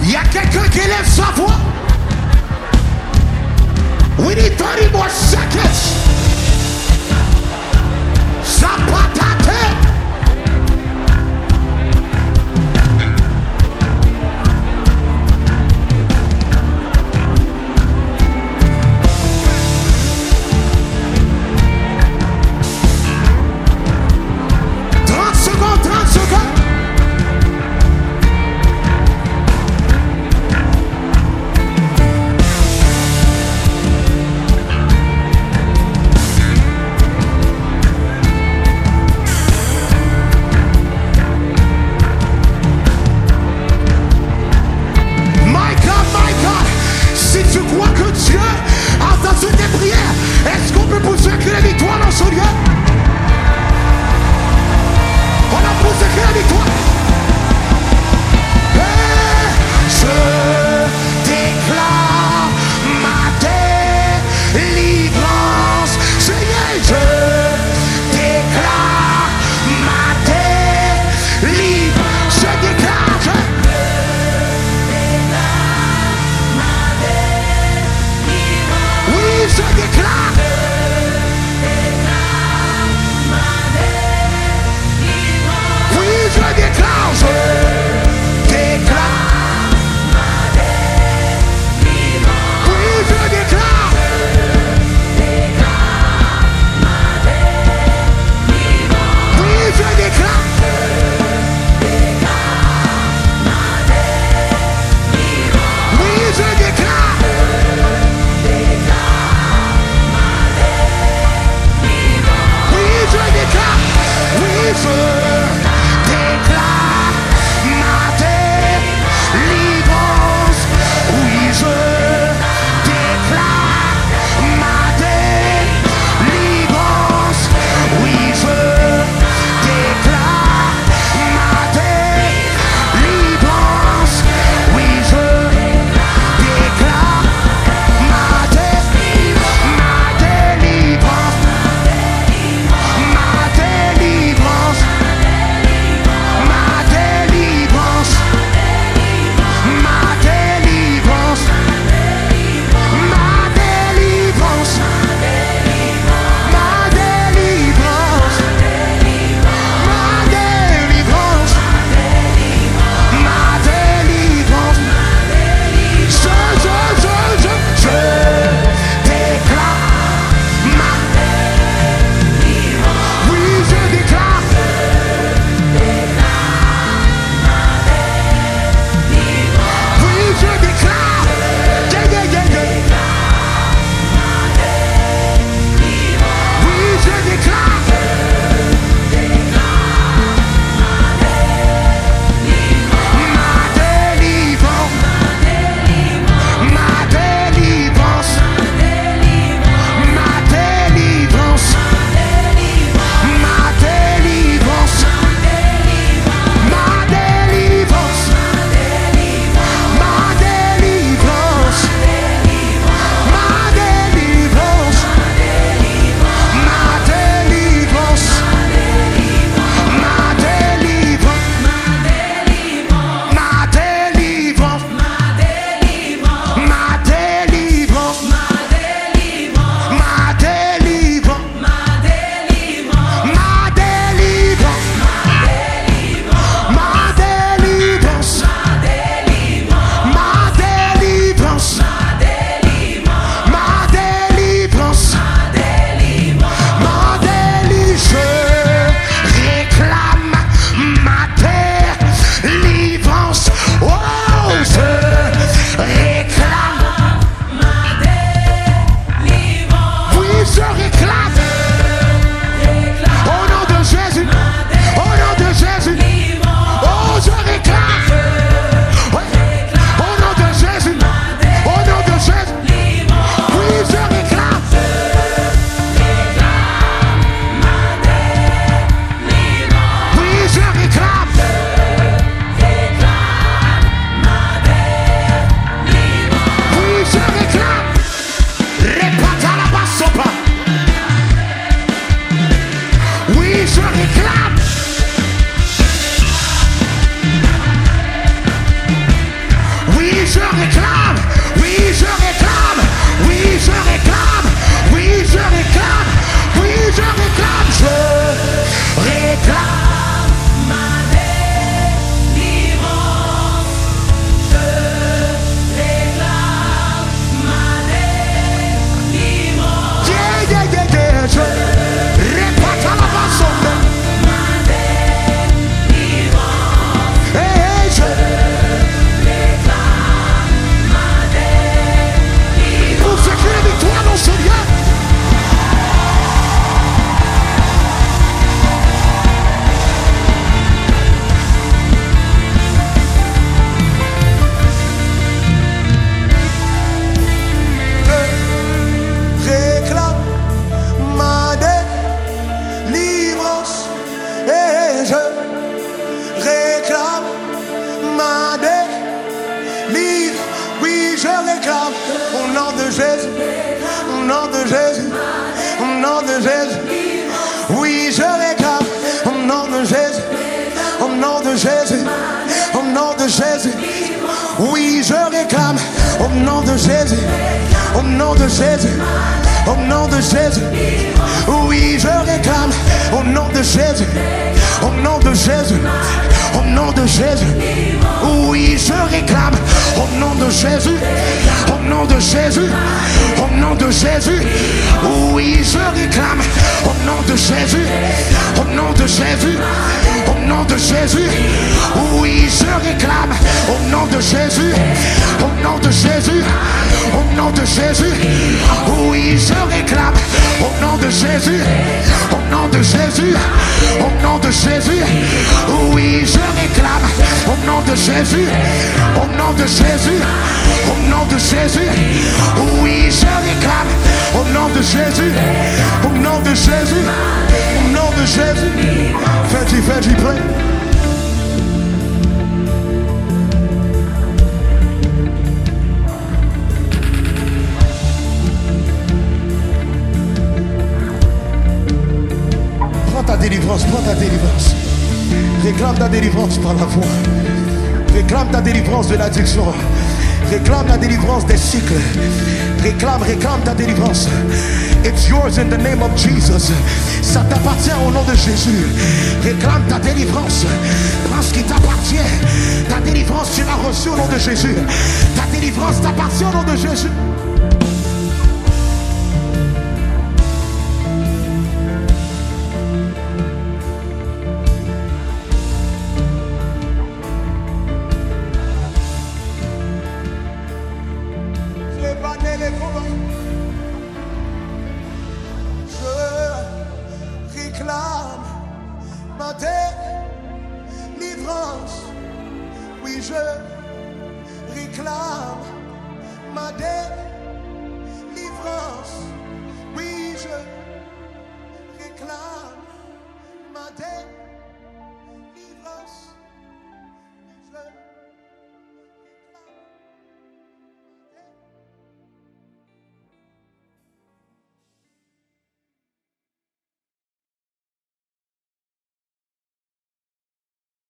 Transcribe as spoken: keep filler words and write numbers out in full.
Il y a quelqu'un qui lève sa voix. We need thirty more seconds. Zapatate. trente secondes, trente secondes. je réclame, oui, je réclame, oui, je réclame, oui, je réclame, oui, je réclame, je réclame ma délivrance, je réclame ma délivrance, yeah, yeah, yeah, yeah, je répète à la base, ma délivrance, hey, hey, je réclame ma délivrance. pour ce qui est la victoire dans ce lieu. Réclame ma délivrance et je réclame ma délivrance. Oui, je réclame au nom de Jésus, au nom de Jésus, au nom de Jésus. Oui, je réclame au nom de Jésus, au nom de Jésus, au nom de Jésus. Oui, je réclame au nom de Jésus, au nom de Jésus, au nom de Jésus. Oui, je réclame au nom de Jésus, au nom de Jésus, au nom de Jésus. Oui, je réclame au nom de Jésus, au nom de Jésus, au nom de Jésus. Oui, je réclame au nom de Jésus, au nom de Jésus, au nom de Jésus. Oui, je réclame au nom de Jésus, au nom de Jésus, au nom de Jésus. Oui, je réclame au nom de Jésus, au nom de Jésus, au nom de Jésus. Oui, je réclame au nom de Jésus, au nom de Jésus, au nom de Jésus. Oui, je réclame au nom de Jésus, au nom de Jésus, au nom de Jésus. Fais-y, fais-y, play. Prends ta délivrance, prends ta délivrance. Réclame ta délivrance par la foi. Réclame ta délivrance de l'addiction. Réclame la délivrance des cycles. Réclame, réclame ta délivrance. It's yours in the name of Jesus. Ça t'appartient au nom de Jésus. Réclame ta délivrance. Prends ce qui t'appartient. Ta délivrance, tu l'as reçue au nom de Jésus. Ta délivrance t'appartient au nom de Jésus. Je réclame ma délivrance. Oui, je réclame ma délivrance.